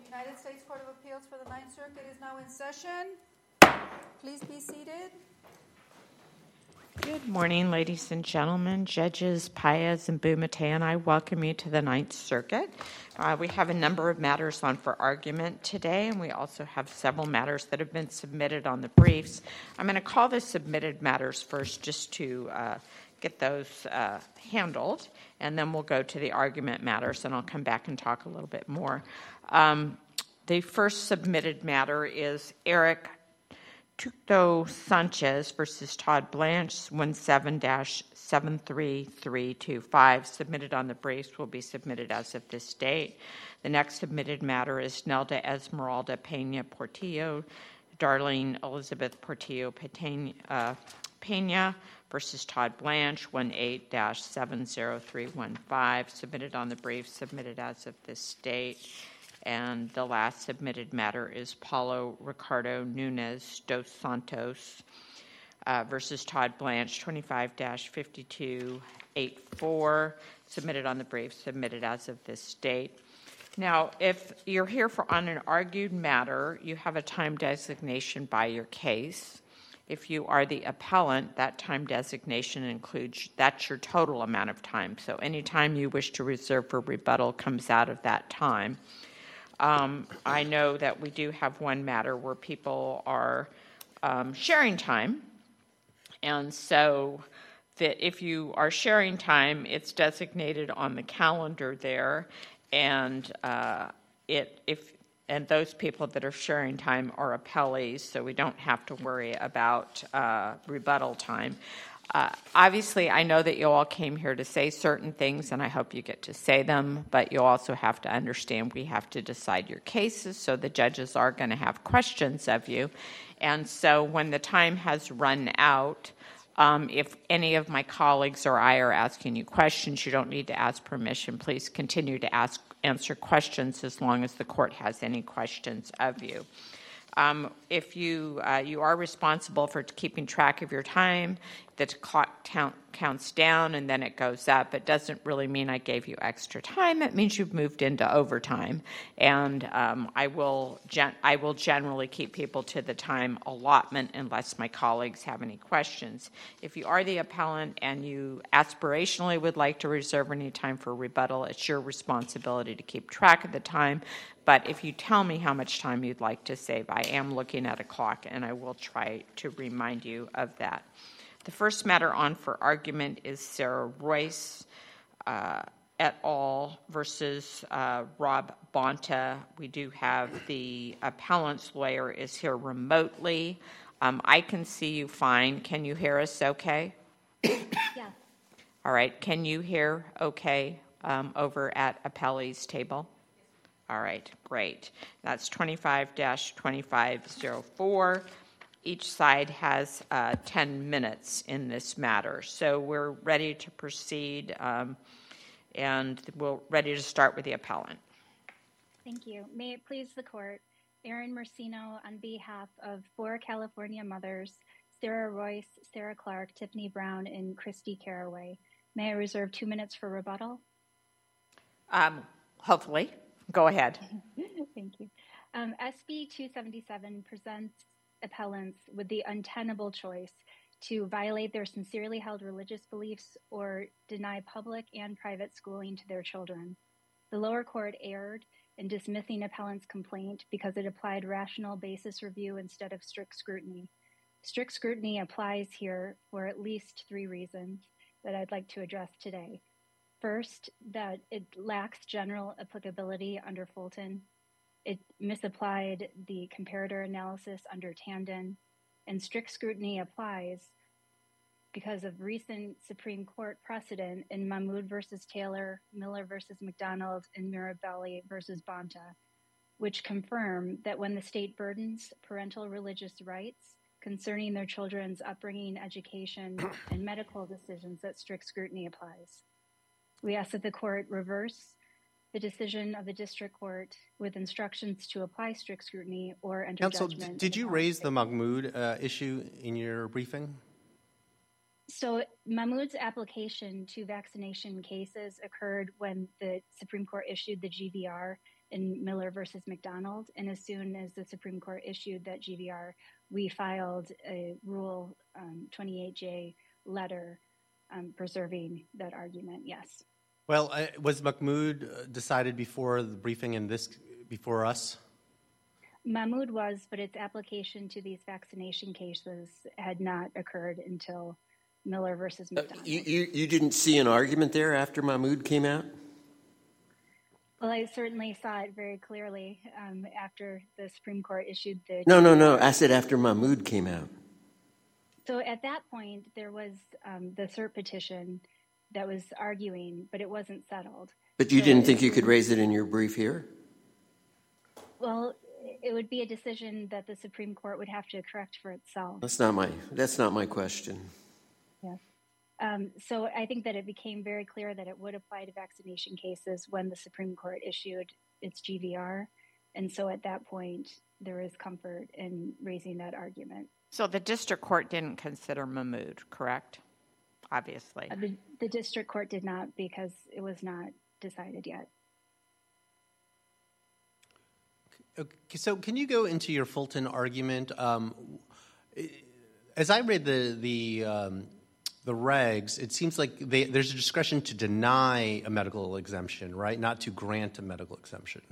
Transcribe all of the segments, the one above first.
United States Court of Appeals for the Ninth Circuit is now in session. Please be seated. Good morning, ladies and gentlemen. Judges Paez and Bumate and I welcome you to the Ninth Circuit. We have a number of matters on for argument today, and we also have several matters that have been submitted on the briefs. I'm going to call the submitted matters first just to get those handled, and then we'll go to the argument matters, and I'll come back and talk a little bit more. The first submitted matter is Eric Tucto Sanchez versus Todd Blanche, 17-73325, submitted on the briefs, will be submitted as of this date. The next submitted matter is Nelda Esmeralda Pena Portillo, Darlene Elizabeth Portillo Pena versus Todd Blanche, 18-70315, submitted on the briefs, submitted as of this date. And the last submitted matter is Paulo Ricardo Nunez dos Santos versus Todd Blanche, 25-5284, submitted on the brief, submitted as of this date. Now, if you're here on an argued matter, you have a time designation by your case. If you are the appellant, that time designation includes, that's your total amount of time. So any time you wish to reserve for rebuttal comes out of that time. I know that we do have one matter where people are sharing time, and so that if you are sharing time, it's designated on the calendar there, and and those people that are sharing time are appellees, so we don't have to worry about rebuttal time. Obviously, I know that you all came here to say certain things, and I hope you get to say them, but you also have to understand we have to decide your cases, so the judges are going to have questions of you. And so when the time has run out, if any of my colleagues or I are asking you questions, you don't need to ask permission. Please continue to answer questions as long as the court has any questions of you. If you are responsible for keeping track of your time, the clock counts down and then it goes up. It doesn't really mean I gave you extra time. It means you've moved into overtime. And I will generally keep people to the time allotment unless my colleagues have any questions. If you are the appellant and you aspirationally would like to reserve any time for rebuttal, it's your responsibility to keep track of the time. But if you tell me how much time you'd like to save, I am looking at a clock, and I will try to remind you of that. The first matter on for argument is Sarah Royce et al. Versus Rob Bonta. We do have the appellant's lawyer is here remotely. I can see you fine. Can you hear us okay? Yeah. All right. Can you hear okay over at appellee's table? All right, great. That's 25-2504. Each side has 10 minutes in this matter. So we're ready to proceed, and we're ready to start with the appellant. Thank you. May it please the court, Erin Mercino on behalf of 4 California mothers, Sarah Royce, Sarah Clark, Tiffany Brown, and Christy Caraway. May I reserve 2 minutes for rebuttal? Hopefully. Go ahead. Thank you. SB 277 presents appellants with the untenable choice to violate their sincerely held religious beliefs or deny public and private schooling to their children. The lower court erred in dismissing appellant's complaint because it applied rational basis review instead of strict scrutiny. Strict scrutiny applies here for at least 3 reasons that I'd like to address today. First, that it lacks general applicability under Fulton. It misapplied the comparator analysis under Tandon, and strict scrutiny applies because of recent Supreme Court precedent in Mahmoud versus Taylor, Miller versus McDonald, and Mirabelli versus Bonta, which confirm that when the state burdens parental religious rights concerning their children's upbringing, education, and medical decisions, that strict scrutiny applies. We ask that the court reverse the decision of the district court with instructions to apply strict scrutiny or enter judgment. Counsel, did you raise the Mahmoud issue in your briefing? So Mahmoud's application to vaccination cases occurred when the Supreme Court issued the GVR, in Miller versus McDonald. And as soon as the Supreme Court issued that GVR, we filed a Rule 28J letter preserving that argument, yes. Well, was Mahmoud decided before the briefing in this, before us? Mahmoud was, but its application to these vaccination cases had not occurred until Miller versus McDonald. You didn't see an argument there after Mahmoud came out? Well, I certainly saw it very clearly after the Supreme Court issued the... No. I said after Mahmoud came out. So at that point, there was the cert petition that was arguing, but it wasn't settled. But you didn't think you could raise it in your brief here? Well, it would be a decision that the Supreme Court would have to correct for itself. That's not my question. Yes. So I think that it became very clear that it would apply to vaccination cases when the Supreme Court issued its GVR. And so at that point, there is comfort in raising that argument. So the district court didn't consider Mahmoud, correct? Obviously. The district court did not because it was not decided yet. Okay, so can you go into your Fulton argument? As I read the regs, it seems like there's a discretion to deny a medical exemption, right? Not to grant a medical exemption.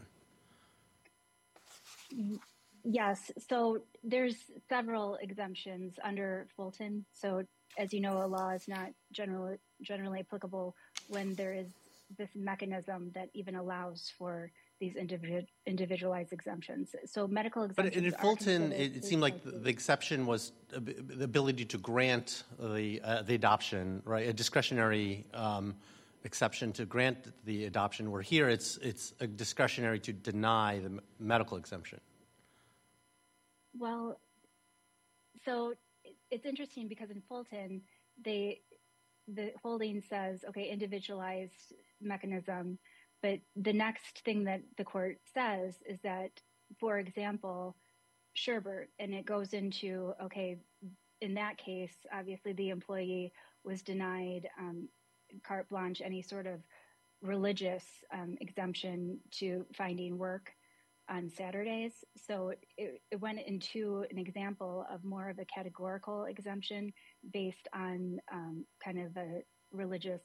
Yes. So there's several exemptions under Fulton. So as you know, a law is not generally applicable when there is this mechanism that even allows for these individualized exemptions. So medical exemptions. But in Fulton, it seemed like the exception was the ability to grant the adoption, right? A discretionary exception to grant the adoption. Where here, it's a discretionary to deny the medical exemption. Well, so it's interesting because in Fulton, the holding says, okay, individualized mechanism. But the next thing that the court says is that, for example, Sherbert, and it goes into, okay, in that case, obviously the employee was denied carte blanche, any sort of religious exemption to finding work on Saturdays. So it went into an example of more of a categorical exemption based on kind of a religious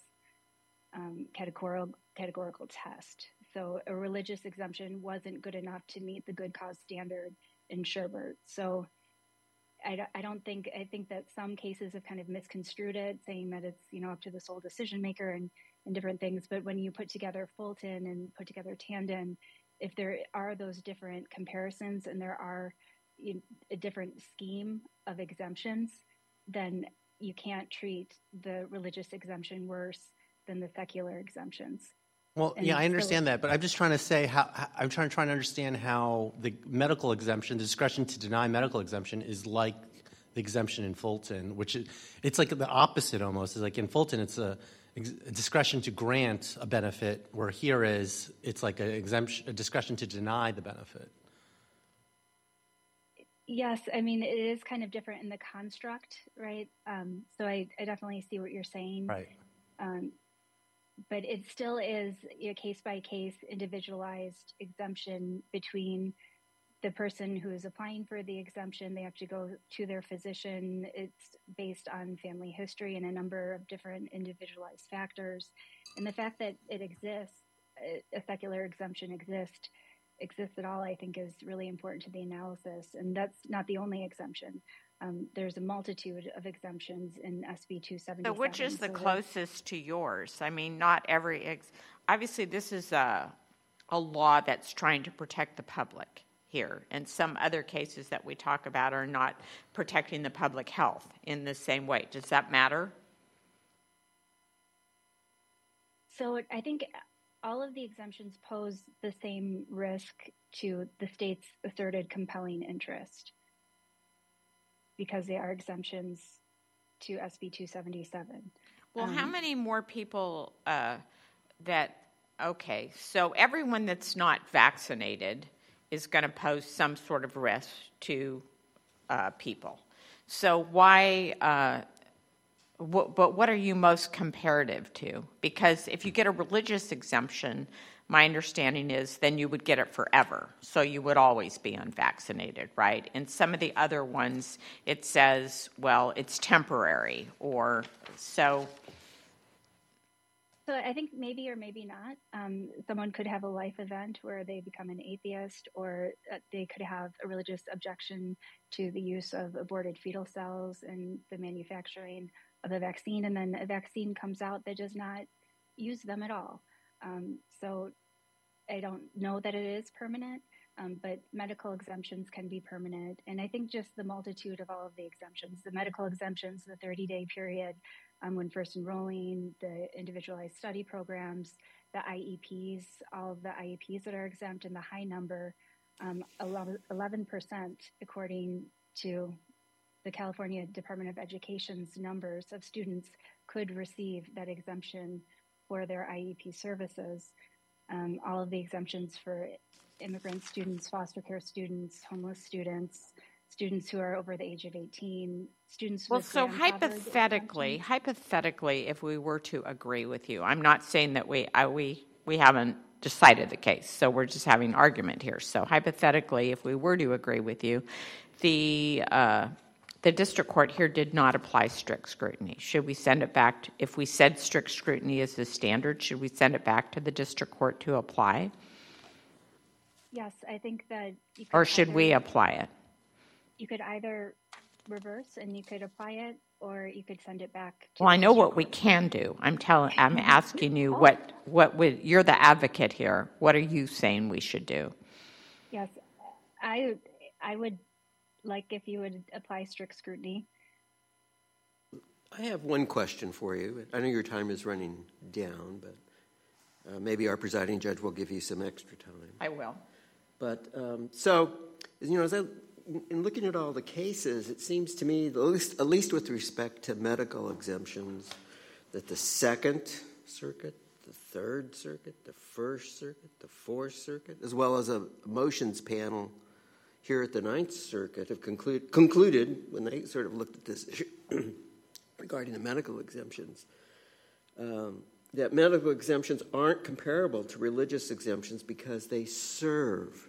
categorical test. So a religious exemption wasn't good enough to meet the good cause standard in Sherbert. So I think that some cases have kind of misconstrued it, saying that it's, up to the sole decision maker and different things. But when you put together Fulton and put together Tandon, if there are those different comparisons and there are a different scheme of exemptions, then you can't treat the religious exemption worse than the secular exemptions. Well, yeah, I understand that, but I'm just trying to say I'm trying to understand how the medical exemption, the discretion to deny medical exemption, is like the exemption in Fulton, which it's like the opposite almost. It's like in Fulton, it's a discretion to grant a benefit, where here it's like a discretion to deny the benefit. Yes, I mean, it is kind of different in the construct, right? So I definitely see what you're saying. Right. But it still is a case-by-case individualized exemption between the person who is applying for the exemption. They have to go to their physician. It's based on family history and a number of different individualized factors. And the fact that it exists, a secular exemption exists at all, I think is really important to the analysis. And that's not the only exemption. There's a multitude of exemptions in SB 277. So which is the closest to yours? I mean, not every obviously this is a law that's trying to protect the public here, and some other cases that we talk about are not protecting the public health in the same way. Does that matter? So I think all of the exemptions pose the same risk to the state's asserted compelling interest, because they are exemptions to SB 277. Well, how many more people so everyone that's not vaccinated is going to pose some sort of risk to people. So why, but what are you most comparative to? Because if you get a religious exemption, my understanding is then you would get it forever. So you would always be unvaccinated, right? In some of the other ones, it says, well, it's temporary or so. So I think maybe or maybe not. Someone could have a life event where they become an atheist, or they could have a religious objection to the use of aborted fetal cells and the manufacturing of a vaccine, and then a vaccine comes out that does not use them at all. So I don't know that it is permanent, but medical exemptions can be permanent. And I think just the multitude of all of the exemptions, the medical exemptions, the 30-day period when first enrolling, the individualized study programs, the IEPs, all of the IEPs that are exempt, and the high number, 11%, according to the California Department of Education's numbers of students could receive that exemption for their IEP services. All of the exemptions for immigrant students, foster care students, homeless students, students who are over the age of 18, students with so hypothetically, if we were to agree with you, I'm not saying that we haven't decided the case, so we're just having argument here. So hypothetically, if we were to agree with you, the district court here did not apply strict scrutiny. Should we send it back? If we said strict scrutiny is the standard, should we send it back to the district court to apply? Yes, I think that you could. Or should we apply it? You could either reverse and you could apply it, or you could send it back to Well, I know what we can do. I'm asking you what would, you're the advocate here. What are you saying we should do? Yes, I would like if you would apply strict scrutiny. I have one question for you. I know your time is running down, but maybe our presiding judge will give you some extra time. I will. But so, as in looking at all the cases, it seems to me, at least with respect to medical exemptions, that the Second Circuit, the Third Circuit, the First Circuit, the Fourth Circuit, as well as a motions panel here at the Ninth Circuit have concluded when they sort of looked at this issue regarding the medical exemptions, that medical exemptions aren't comparable to religious exemptions because they serve,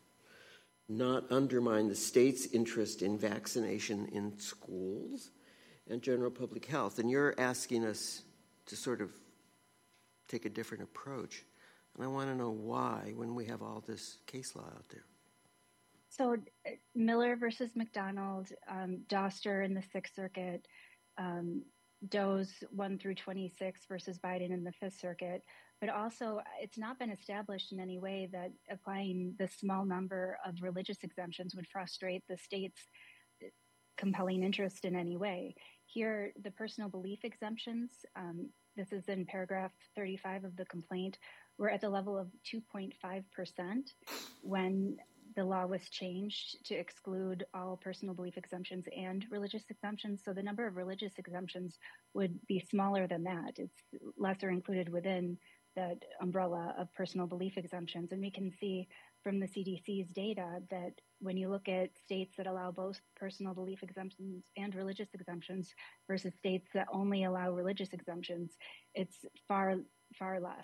not undermine the state's interest in vaccination in schools and general public health. And you're asking us to sort of take a different approach. And I want to know why when we have all this case law out there. So Miller versus McDonald, Doster in the Sixth Circuit, Doe's 1 through 26 versus Biden in the Fifth Circuit. But also, it's not been established in any way that applying the small number of religious exemptions would frustrate the state's compelling interest in any way. Here, the personal belief exemptions, this is in paragraph 35 of the complaint, were at the level of 2.5% when the law was changed to exclude all personal belief exemptions and religious exemptions. So the number of religious exemptions would be smaller than that. It's lesser included within that umbrella of personal belief exemptions. And we can see from the CDC's data that when you look at states that allow both personal belief exemptions and religious exemptions versus states that only allow religious exemptions, it's far less.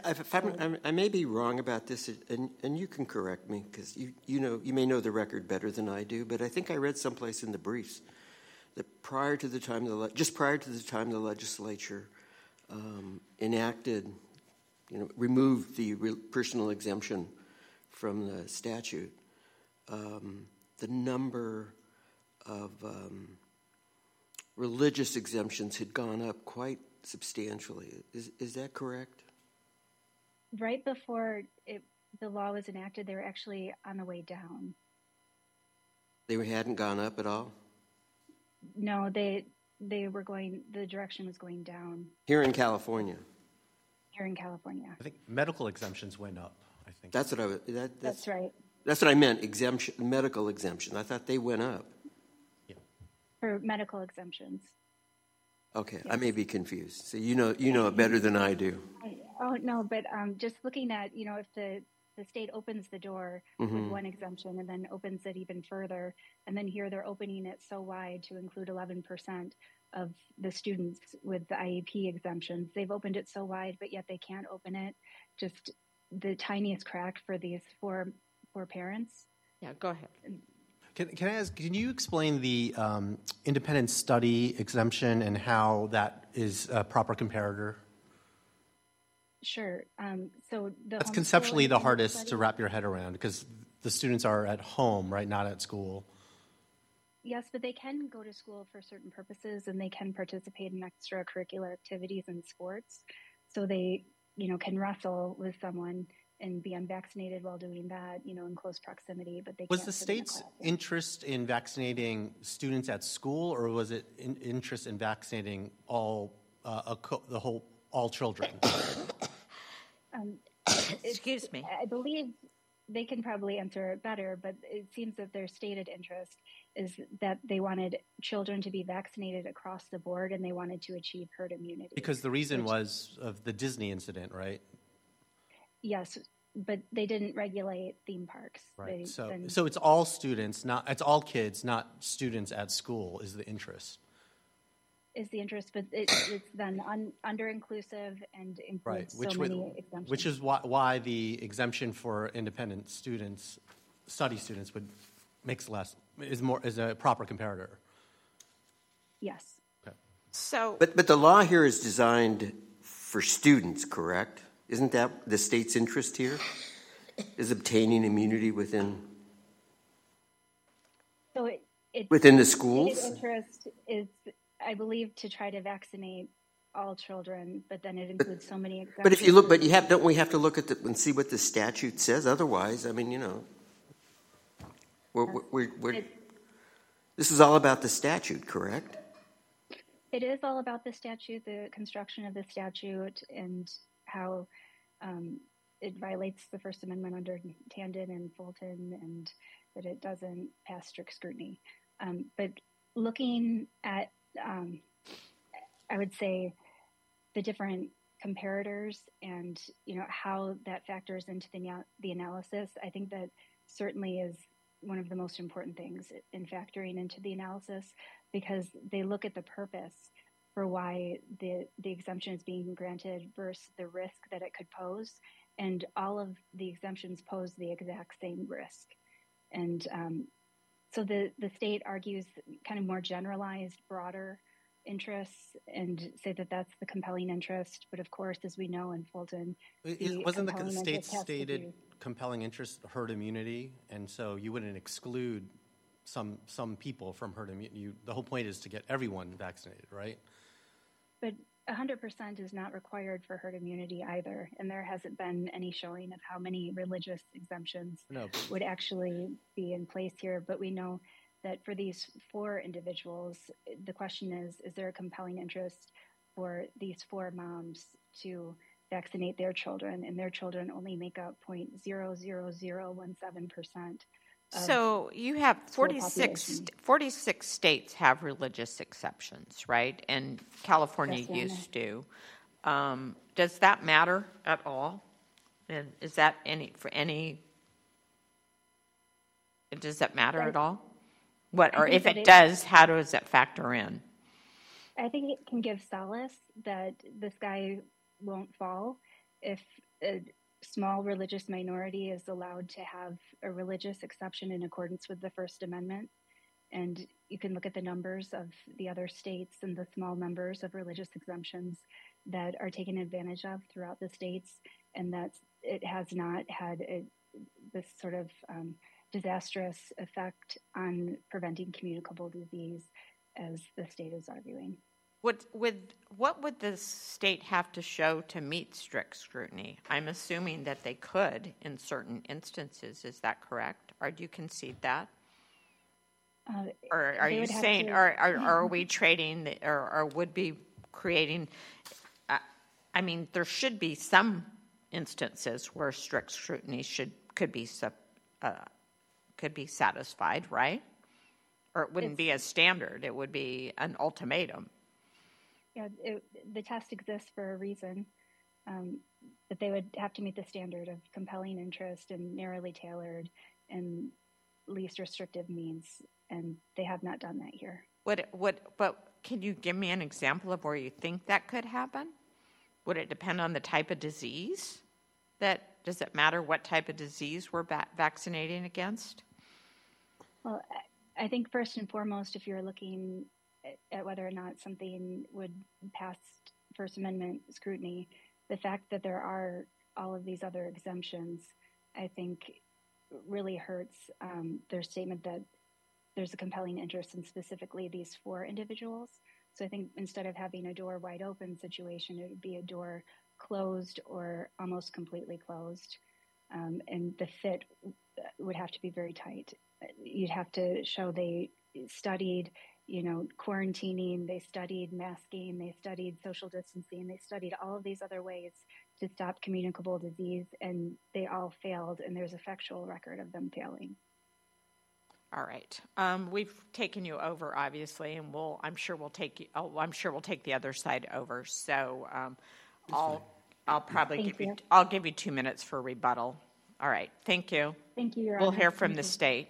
I may be wrong about this, and you can correct me because you may know the record better than I do. But I think I read someplace in the briefs that prior to the time the legislature enacted, removed the personal exemption from the statute, the number of religious exemptions had gone up quite substantially. Is that correct? Right before the law was enacted, they were actually on the way down. They hadn't gone up at all? No, they were going, the direction was going down. Here in California? Here in California. I think medical exemptions went up, I think. That's what that's right. That's what I meant, medical exemption. I thought they went up. Yeah. For medical exemptions. Okay, Yes. I may be confused. So you know it better than I do. Oh, no, but just looking at, if the state opens the door with one exemption and then opens it even further, and then here they're opening it so wide to include 11% of the students with the IEP exemptions. They've opened it so wide, but yet they can't open it just the tiniest crack for these four parents. Yeah, go ahead. Can I ask, can you explain the independent study exemption and how that is a proper comparator? Sure. So That's homeschool conceptually the independent hardest study- to wrap your head around because the students are at home, right, not at school. Yes, but they can go to school for certain purposes, and they can participate in extracurricular activities and sports. So they, can wrestle with someone and be unvaccinated while doing that, in close proximity. But they Was can't the sit in state's classroom. interest in vaccinating students at school, or was it interest in vaccinating all children? Excuse me. I believe they can probably answer it better, but it seems that their stated interest is that they wanted children to be vaccinated across the board, and they wanted to achieve herd immunity. Because the reason was of the Disney incident, right? Yes, but they didn't regulate theme parks. Right. So it's all students, it's all kids, not students at school is the interest. Is the interest, but it's then under-inclusive and includes many exemptions. Which is why the exemption for independent students, study students, is a proper comparator. Yes. Okay. So, But the law here is designed for students, correct? Isn't that the state's interest here? Is obtaining immunity within So within the schools? Its interest is, I believe, to try to vaccinate all children, but then it includes so many exemptions. But if you look, don't we have to look at and see what the statute says? Otherwise, I mean, this is all about the statute, correct? It is all about the statute, the construction of the statute, and how it violates the First Amendment under Tandon and Fulton, and that it doesn't pass strict scrutiny. But looking at, I would say, the different comparators and how that factors into the analysis, I think that certainly is one of the most important things in factoring into the analysis, because they look at the purpose for why the exemption is being granted versus the risk that it could pose. And all of the exemptions pose the exact same risk. And so the state argues kind of more generalized, broader interests and say that that's the compelling interest. But of course, as we know in Fulton, wasn't the state's stated compelling interest herd immunity? And so you wouldn't exclude some people from herd immunity. The whole point is to get everyone vaccinated, right? But 100% is not required for herd immunity either. And there hasn't been any showing of how many religious exemptions would actually be in place here. But we know that for these four individuals, the question is there a compelling interest for these four moms to vaccinate their children? And their children only make up 0.00017%. So you have 46 states have religious exceptions, right? And California used to. Does that matter at all? And is that does that matter at all? Or if it does, how does that factor in? I think it can give solace that the sky won't fall if a small religious minority is allowed to have a religious exception in accordance with the First Amendment. And you can look at the numbers of the other states and the small numbers of religious exemptions that are taken advantage of throughout the states, and that it has not had this sort of disastrous effect on preventing communicable disease as the state is arguing. What would the state have to show to meet strict scrutiny? I'm assuming that they could in certain instances. Is that correct? Or do you concede that? Or are you saying, are we trading, or would be creating? I mean, there should be some instances where strict scrutiny could be satisfied, right? Or it wouldn't be a standard; it would be an ultimatum. Yeah, the test exists for a reason, but they would have to meet the standard of compelling interest and narrowly tailored and least restrictive means, and they have not done that here. But can you give me an example of where you think that could happen? Would it depend on the type of disease that Does it matter what type of disease we're vaccinating against? Well, I think first and foremost, if you're looking at whether or not something would pass First Amendment scrutiny, the fact that there are all of these other exemptions, I think really hurts their statement that there's a compelling interest in specifically these 4 individuals. So I think instead of having a door wide open situation, it would be a door closed or almost completely closed. And the fit would have to be very tight. You'd have to show they studied, quarantining, they studied masking, they studied social distancing, they studied all of these other ways to stop communicable disease, and they all failed, and there's a factual record of them failing. All right. We've taken you over, obviously, and I'm sure we'll take the other side over. So I'll probably I'll give you 2 minutes for rebuttal. All right. Thank you. Thank you, Your We'll Honor. hear from the state.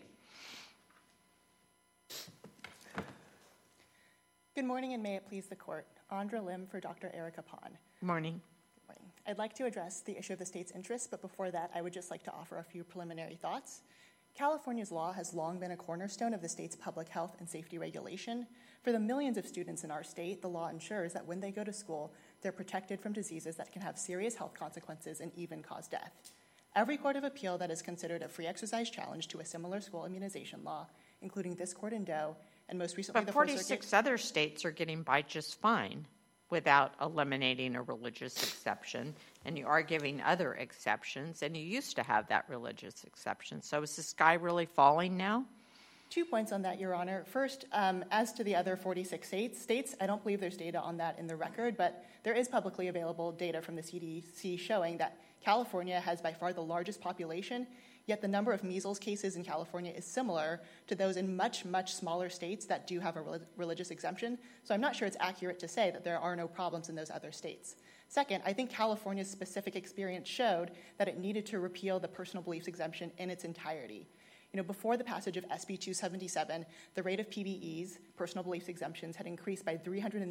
Good morning, and may it please the court. Andra Lim for Dr. Erica Pon. Morning. Good morning. I'd like to address the issue of the state's interest, but before that, I would just like to offer a few preliminary thoughts. California's law has long been a cornerstone of the state's public health and safety regulation. For the millions of students in our state, the law ensures that when they go to school, they're protected from diseases that can have serious health consequences and even cause death. Every court of appeal that has considered a free exercise challenge to a similar school immunization law, including this court in Doe, and most recently the 46 other states are getting by just fine without eliminating a religious exception, and you are giving other exceptions, and you used to have that religious exception. So is the sky really falling now? 2 points on that, Your Honor. First, as to the other 46 states, I don't believe there's data on that in the record, but there is publicly available data from the CDC showing that California has by far the largest population, yet the number of measles cases in California is similar to those in much, much smaller states that do have a religious exemption. So I'm not sure it's accurate to say that there are no problems in those other states. Second, I think California's specific experience showed that it needed to repeal the personal beliefs exemption in its entirety. Before the passage of SB 277, the rate of PBEs, personal beliefs exemptions, had increased by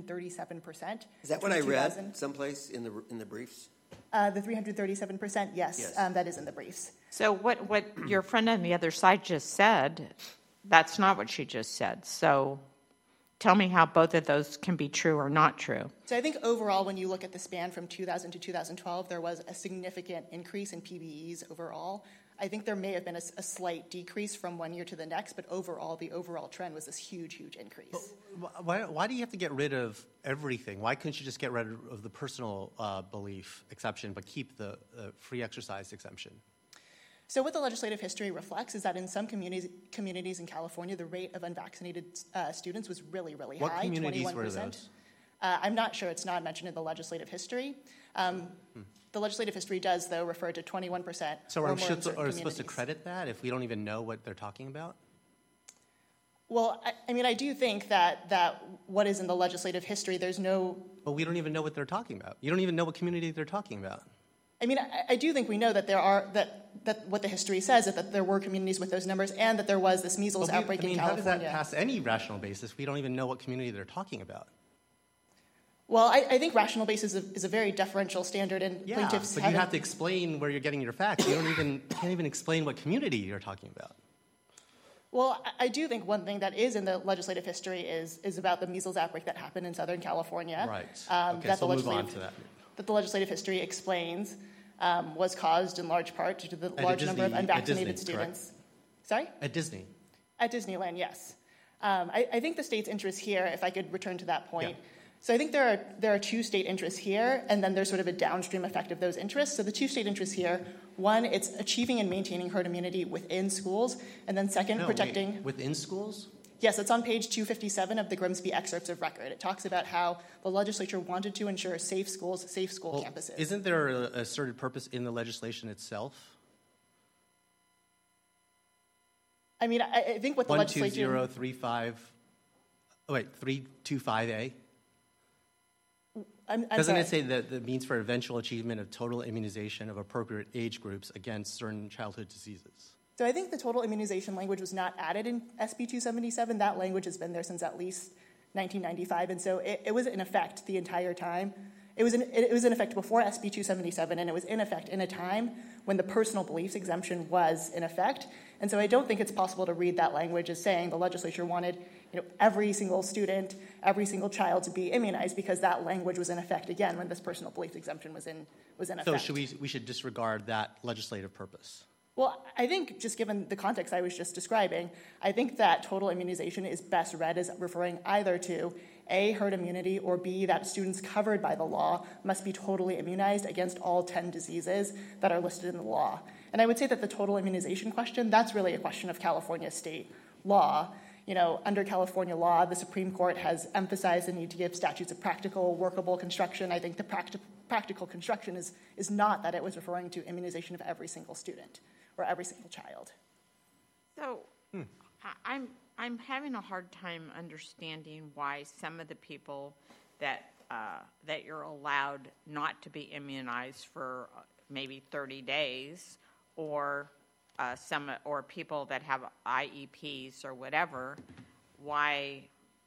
337%. Is that what I read someplace in the briefs? The 337%, yes. That is in the briefs. So what your friend on the other side just said, that's not what she just said. So tell me how both of those can be true or not true. So I think overall, when you look at the span from 2000 to 2012, there was a significant increase in PBEs overall. I think there may have been a slight decrease from one year to the next, but overall, the overall trend was this huge, huge increase. Why do you have to get rid of everything? Why couldn't you just get rid of the personal belief exception but keep the free exercise exemption? So what the legislative history reflects is that in some communities in California, the rate of unvaccinated students was really, really high, 21%. What communities were those? I'm not sure. It's not mentioned in the legislative history. The legislative history does, though, refer to 21%. So are we supposed to credit that if we don't even know what they're talking about? Well, I do think that what is in the legislative history, there's no... But we don't even know what they're talking about. You don't even know what community they're talking about. I do think we know that there are that what the history says is that there were communities with those numbers and that there was this measles outbreak in California. How does that pass any rational basis? We don't even know what community they're talking about. Well, I think rational basis is a very deferential standard, and plaintiffs but you have to explain where you're getting your facts. You can't even explain what community you're talking about. Well, I do think one thing that is in the legislative history is about the measles outbreak that happened in Southern California. Right. Okay, so move on to that. That the legislative history explains was caused in large part due to the large number of unvaccinated students. Correct? Sorry? At Disney. At Disneyland, yes. I think the state's interest here, if I could return to that point. Yeah. So I think there are two state interests here, and then there's sort of a downstream effect of those interests. So the two state interests here, one, it's achieving and maintaining herd immunity within schools, and then second, protecting... Within schools? Yes, it's on page 257 of the Grimsby excerpts of record. It talks about how the legislature wanted to ensure safe schools, safe school campuses. Isn't there a asserted purpose in the legislation itself? I think what the legislature... 325A? Doesn't sorry. It say that the means for eventual achievement of total immunization of appropriate age groups against certain childhood diseases? So I think the total immunization language was not added in SB 277. That language has been there since at least 1995, and so it was in effect the entire time. it was in effect before SB 277, and it was in effect in a time when the personal beliefs exemption was in effect. And so I don't think it's possible to read that language as saying the legislature wanted every single student, every single child to be immunized, because that language was in effect again when this personal beliefs exemption was in effect. So we should disregard that legislative purpose? Well, I think just given the context I was just describing, I think that total immunization is best read as referring either to A, herd immunity, or B, that students covered by the law must be totally immunized against all 10 diseases that are listed in the law. And I would say that the total immunization question, that's really a question of California state law. Under California law, the Supreme Court has emphasized the need to give statutes a practical, workable construction. I think the practical construction is not that it was referring to immunization of every single student or every single child. So I'm having a hard time understanding why some of the people that you're allowed not to be immunized for maybe 30 days, or people that have IEPs or whatever, why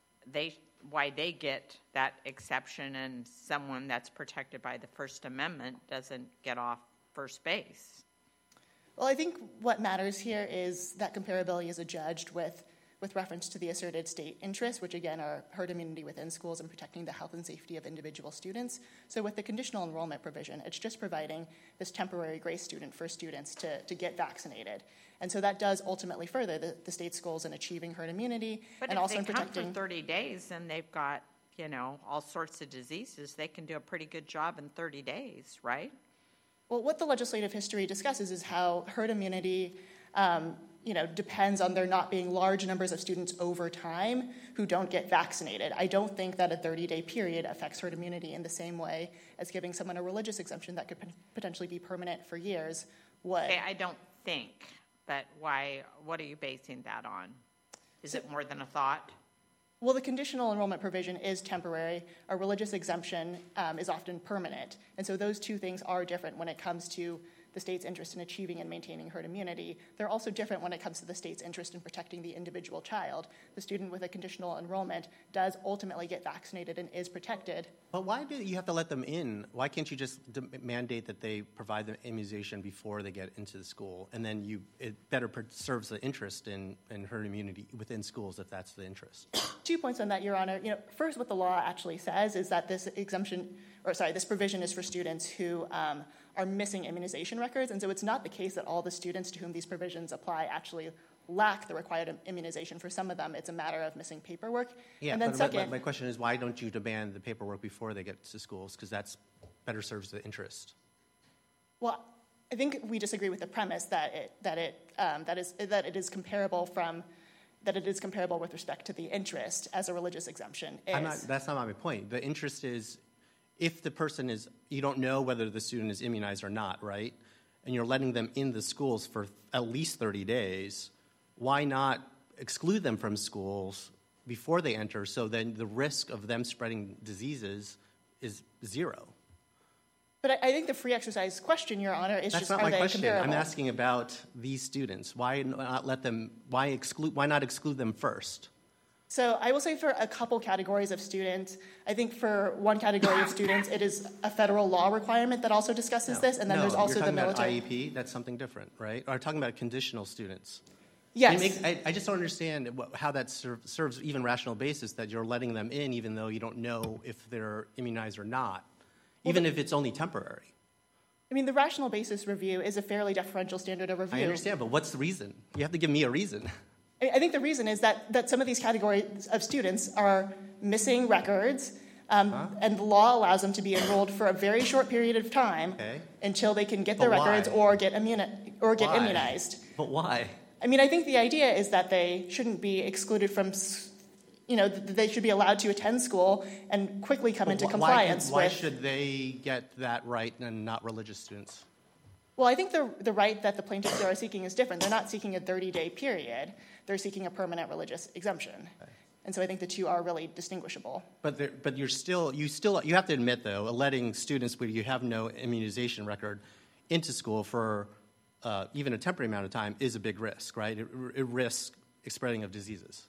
they get that exception and someone that's protected by the First Amendment doesn't get off first base. Well, I think what matters here is that comparability is adjudged with reference to the asserted state interests, which again are herd immunity within schools and protecting the health and safety of individual students. So with the conditional enrollment provision, it's just providing this temporary grace for students to get vaccinated. And so that does ultimately further the state's goals in achieving herd immunity, but and also in protecting. But if they come for 30 days and they've got, all sorts of diseases, they can do a pretty good job in 30 days, right? Well, what the legislative history discusses is how herd immunity depends on there not being large numbers of students over time who don't get vaccinated. I don't think that a 30-day period affects herd immunity in the same way as giving someone a religious exemption that could potentially be permanent for years would. Okay, I don't think, but why? What are you basing that on? Is it more than a thought? Well, the conditional enrollment provision is temporary. A religious exemption is often permanent. And so those two things are different when it comes to the state's interest in achieving and maintaining herd immunity. They're also different when it comes to the state's interest in protecting the individual child. The student with a conditional enrollment does ultimately get vaccinated and is protected. But why do you have to let them in? Why can't you just mandate that they provide the immunization before they get into the school, and then it better serves the interest in herd immunity within schools if that's the interest? 2 points on that, Your Honor. First, what the law actually says is that this provision is for students who are missing immunization records, and so it's not the case that all the students to whom these provisions apply actually lack the required immunization. For some of them, it's a matter of missing paperwork. Yeah, and then second, my question is, why don't you demand the paperwork before they get to schools? Because that's better serves the interest. Well, I think we disagree with the premise that it is comparable with respect to the interest as a religious exemption is. That's not my point. The interest is, if the person you don't know whether the student is immunized or not, right? And you're letting them in the schools for at least 30 days, why not exclude them from schools before they enter, so then the risk of them spreading diseases is zero? But I think the free exercise question, Your Honor, is That's just not are my they question. comparable? I'm asking about these students. Why not why not exclude them first? So I will say for a couple categories of students, I think for one category of students, it is a federal law requirement that also discusses this, and then there's also the military. You're talking about IEP, that's something different, right? Or talking about conditional students. Yes. I just don't understand how that serves even rational basis that you're letting them in even though you don't know if they're immunized or not, even if it's only temporary. I mean, the rational basis review is a fairly deferential standard of review. I understand, but what's the reason? You have to give me a reason. I think the reason is that some of these categories of students are missing records, and the law allows them to be enrolled for a very short period of time until they can get their records or get immunized. But why? I mean, I think the idea is that they shouldn't be excluded from, they should be allowed to attend school and quickly come into compliance with. Why should they get that right and not religious students? Well, I think the right that the plaintiffs are seeking is different. They're not seeking a 30-day period. They're seeking a permanent religious exemption. Okay. And so I think the two are really distinguishable. But you have to admit, though, letting students where you have no immunization record into school for even a temporary amount of time is a big risk, right? It risks spreading of diseases.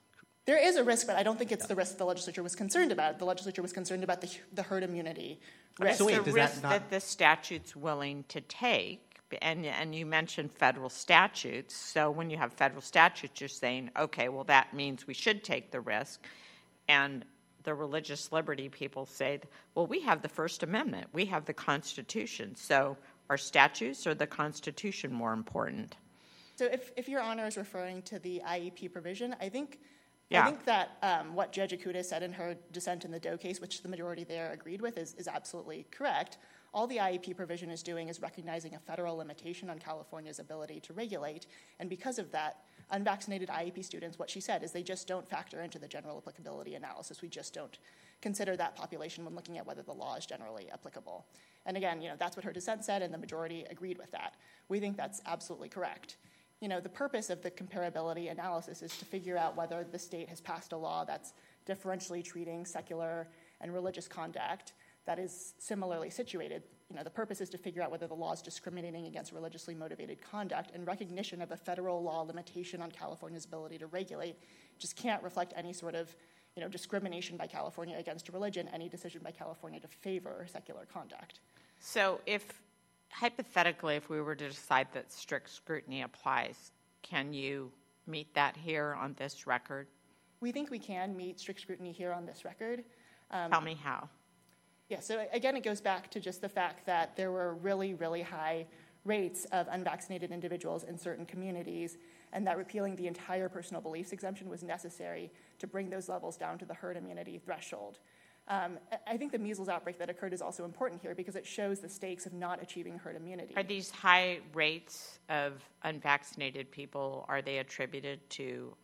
There is a risk, but I don't think it's the risk the legislature was concerned about. The legislature was concerned about the herd immunity risk. So wait, the does risk that not- that the statute's willing to take, and you mentioned federal statutes. So when you have federal statutes, you're saying, okay, well, that means we should take the risk. And the religious liberty people say, well, we have the First Amendment. We have the Constitution. So are statutes or the Constitution more important? So if Your Honor is referring to the IEP provision, I think that what Judge Ikuda said in her dissent in the Doe case, which the majority there agreed with, is absolutely correct. All the IEP provision is doing is recognizing a federal limitation on California's ability to regulate, and because of that, unvaccinated IEP students, what she said is they just don't factor into the general applicability analysis. We just don't consider that population when looking at whether the law is generally applicable. And again, that's what her dissent said, and the majority agreed with that. We think that's absolutely correct. The purpose of the comparability analysis is to figure out whether the state has passed a law that's differentially treating secular and religious conduct that is similarly situated. The purpose is to figure out whether the law is discriminating against religiously motivated conduct, and recognition of a federal law limitation on California's ability to regulate just can't reflect any sort of discrimination by California against a religion, any decision by California to favor secular conduct. So hypothetically, if we were to decide that strict scrutiny applies, can you meet that here on this record? We think we can meet strict scrutiny here on this record. Tell me how. Yeah, so again, it goes back to just the fact that there were really, really high rates of unvaccinated individuals in certain communities, and that repealing the entire personal beliefs exemption was necessary to bring those levels down to the herd immunity threshold. I think the measles outbreak that occurred is also important here because it shows the stakes of not achieving herd immunity. Are these high rates of unvaccinated people, are they attributed to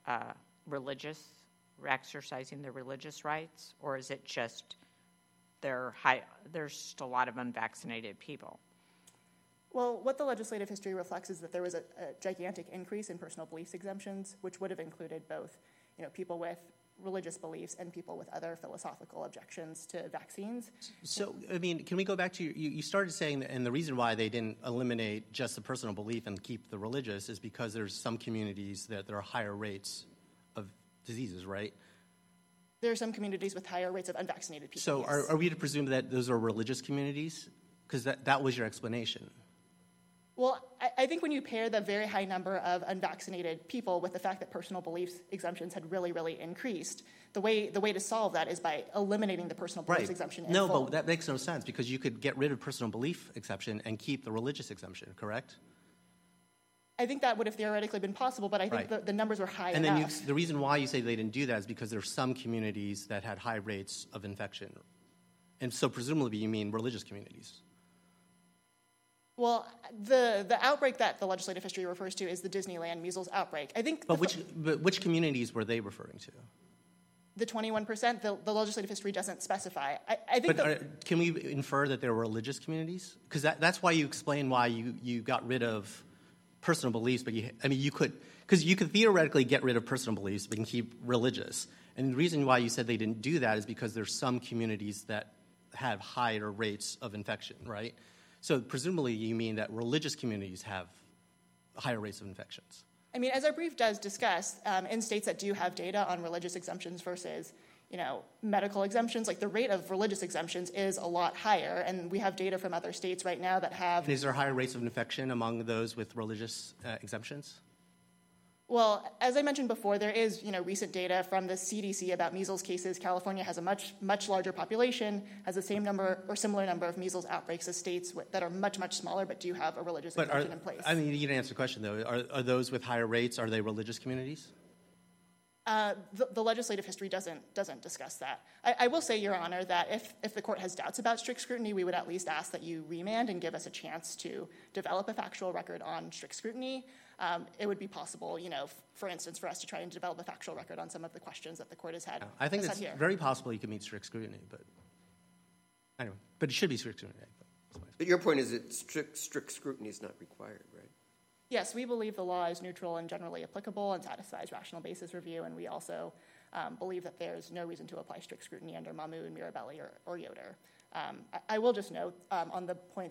exercising their religious rights, or is it just there's just a lot of unvaccinated people? Well, what the legislative history reflects is that there was a gigantic increase in personal beliefs exemptions, which would have included both people with religious beliefs and people with other philosophical objections to vaccines. So, can we go back to you started saying that, and the reason why they didn't eliminate just the personal belief and keep the religious is because there's some communities that there are higher rates of diseases, right? There are some communities with higher rates of unvaccinated people. So yes. are we to presume that those are religious communities? Because that was your explanation. Well, I think when you pair the very high number of unvaccinated people with the fact that personal beliefs exemptions had really, really increased, the way to solve that is by eliminating the personal beliefs exemption in full. But that makes no sense because you could get rid of personal belief exception and keep the religious exemption, correct? I think that would have theoretically been possible, but I think the numbers were high and enough. And then the reason why you say they didn't do that is because there are some communities that had high rates of infection. And so presumably you mean religious communities. Well, the outbreak that the legislative history refers to is the Disneyland measles outbreak. I think. But which communities were they referring to? The 21%. The legislative history doesn't specify. I think. But can we infer that there were religious communities? Because that's why you explain why you got rid of personal beliefs. But you could theoretically get rid of personal beliefs, but you can keep religious. And the reason why you said they didn't do that is because there's some communities that have higher rates of infection, right? So presumably you mean that religious communities have higher rates of infections. As our brief does discuss, in states that do have data on religious exemptions versus, medical exemptions, like the rate of religious exemptions is a lot higher, and we have data from other states right now that have. And is there higher rates of infection among those with religious exemptions? Well, as I mentioned before, there is, recent data from the CDC about measles cases. California has a much, much larger population, has the same number or similar number of measles outbreaks as states that are much, much smaller but do have a religious exemption in place. You didn't answer the question, though. Are those with higher rates, are they religious communities? The legislative history doesn't discuss that. I will say, Your Honor, that if the court has doubts about strict scrutiny, we would at least ask that you remand and give us a chance to develop a factual record on strict scrutiny. It would be possible, for instance, for us to try and develop a factual record on some of the questions that the court has had. I think it's very possible you could meet strict scrutiny, but anyway, but it should be strict scrutiny. But your point is that strict scrutiny is not required, right? Yes, we believe the law is neutral and generally applicable and satisfies rational basis review, and we also believe that there's no reason to apply strict scrutiny under Mahmoud, Mirabelli, or Yoder. I will just note on the point that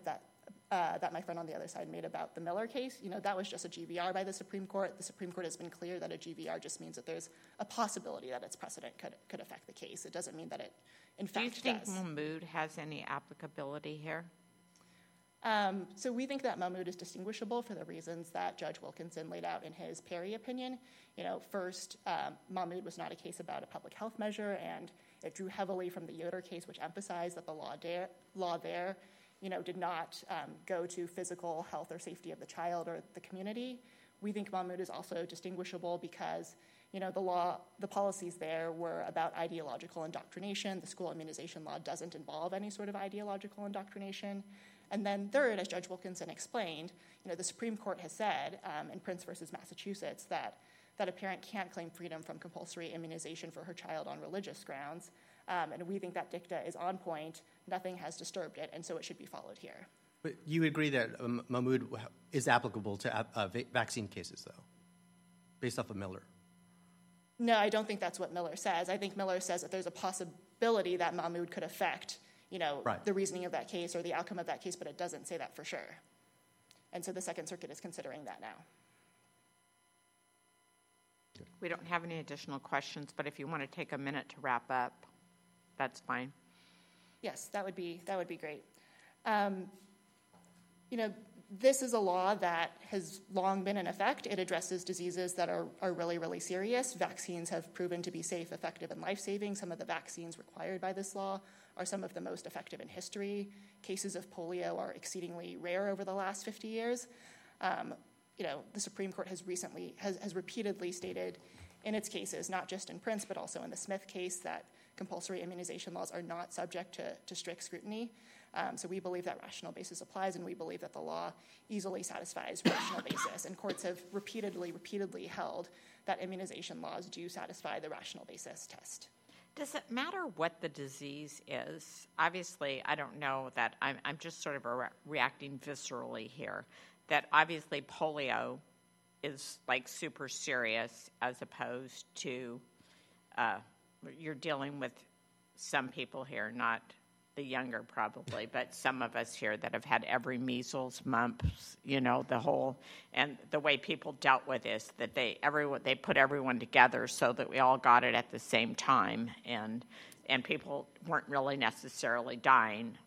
that my friend on the other side made about the Miller case, that was just a GVR by the Supreme Court. The Supreme Court has been clear that a GVR just means that there's a possibility that its precedent could affect the case. It doesn't mean that it, in fact, does. Do you think Mahmoud has any applicability here? So we think that Mahmoud is distinguishable for the reasons that Judge Wilkinson laid out in his Perry opinion. First, Mahmoud was not a case about a public health measure, and it drew heavily from the Yoder case, which emphasized that the law there did not go to physical health or safety of the child or the community. We think Mahmoud is also distinguishable because, the policies there were about ideological indoctrination. The school immunization law doesn't involve any sort of ideological indoctrination. And then third, as Judge Wilkinson explained, the Supreme Court has said in Prince versus Massachusetts that a parent can't claim freedom from compulsory immunization for her child on religious grounds. And we think that dicta is on point. Nothing has disturbed it, and so it should be followed here. But you agree that Mahmoud is applicable to vaccine cases, though, based off of Miller? No, I don't think that's what Miller says. I think Miller says that there's a possibility that Mahmoud could affect, right, the reasoning of that case or the outcome of that case, but it doesn't say that for sure. And so the Second Circuit is considering that now. We don't have any additional questions, but if you want to take a minute to wrap up, that's fine. Yes, that would be great. This is a law that has long been in effect. It addresses diseases that are really, really serious. Vaccines have proven to be safe, effective, and life-saving. Some of the vaccines required by this law are some of the most effective in history. Cases of polio are exceedingly rare over the last 50 years. The Supreme Court has repeatedly stated in its cases, not just in Prince, but also in the Smith case, that compulsory immunization laws are not subject to strict scrutiny. So we believe that rational basis applies, and we believe that the law easily satisfies rational basis. And courts have repeatedly held that immunization laws do satisfy the rational basis test. Does it matter what the disease is? Obviously, I don't know that I'm just sort of reacting viscerally here, that obviously polio is like super serious as opposed to you're dealing with some people here, not the younger probably, but some of us here that have had every measles, mumps, the whole, and the way people dealt with this, that they put everyone together so that we all got it at the same time, and people weren't really necessarily dying.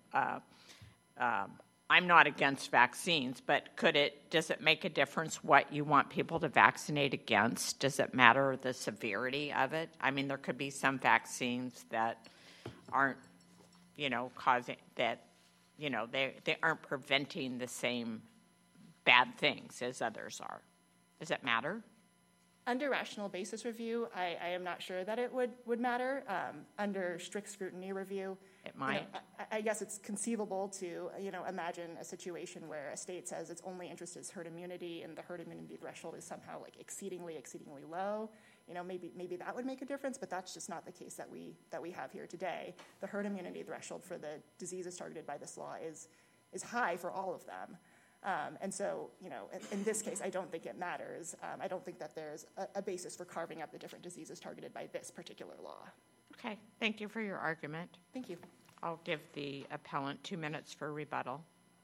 I'm not against vaccines, but does it make a difference what you want people to vaccinate against? Does it matter the severity of it? I mean, there could be some vaccines that aren't, causing that, they aren't preventing the same bad things as others are. Does it matter? Under rational basis review, I am not sure that it would matter. Under strict scrutiny review, it might. I guess it's conceivable to, imagine a situation where a state says its only interest is herd immunity, and the herd immunity threshold is somehow like exceedingly low. Maybe that would make a difference, but that's just not the case that we have here today. The herd immunity threshold for the diseases targeted by this law is high for all of them. And so, in this case, I don't think it matters. I don't think that there's a basis for carving up the different diseases targeted by this particular law. Okay. Thank you for your argument. Thank you. I'll give the appellant 2 minutes for rebuttal.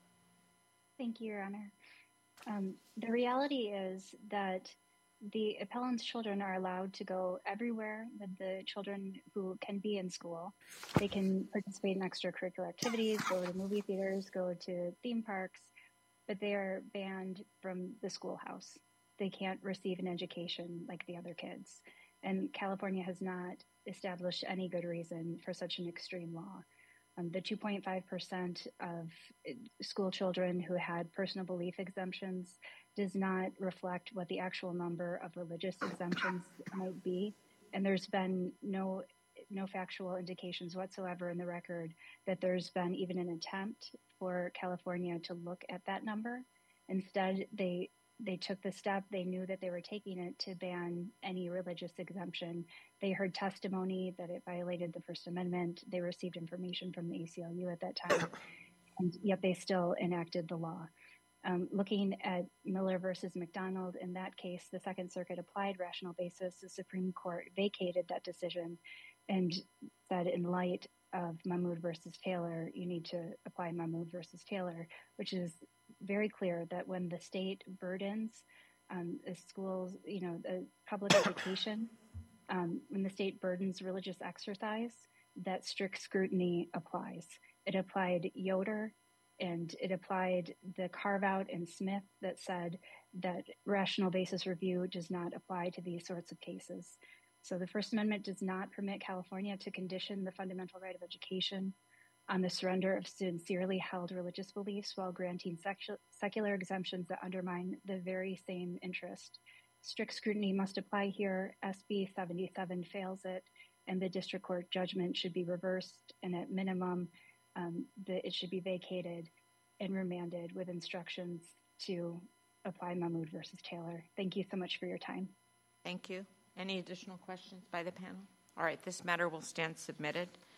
Thank you, Your Honor. The reality is that the appellant's children are allowed to go everywhere with the children who can be in school. They can participate in extracurricular activities, go to movie theaters, go to theme parks, but they are banned from the schoolhouse. They can't receive an education like the other kids. And California has not established any good reason for such an extreme law. The 2.5% of school children who had personal belief exemptions does not reflect what the actual number of religious exemptions might be. And there's been no factual indications whatsoever in the record that there's been even an attempt for California to look at that number. Instead, they took the step, they knew that they were taking it to ban any religious exemption. They heard testimony that it violated the First Amendment. They received information from the ACLU at that time, and yet they still enacted the law. Looking at Miller versus McDonald, in that case, the Second Circuit applied rational basis. The Supreme Court vacated that decision and said in light of Mahmoud versus Taylor, you need to apply Mahmoud versus Taylor, which is very clear that when the state burdens the schools, the public education, when the state burdens religious exercise, that strict scrutiny applies. It applied Yoder, and it applied the carve-out in Smith that said that rational basis review does not apply to these sorts of cases. So the First Amendment does not permit California to condition the fundamental right of education on the surrender of sincerely held religious beliefs while granting secular exemptions that undermine the very same interest. Strict scrutiny must apply here. SB 77 fails it, and the district court judgment should be reversed, and at minimum, it should be vacated and remanded with instructions to apply Mahmoud versus Taylor. Thank you so much for your time. Thank you. Any additional questions by the panel? All right, this matter will stand submitted.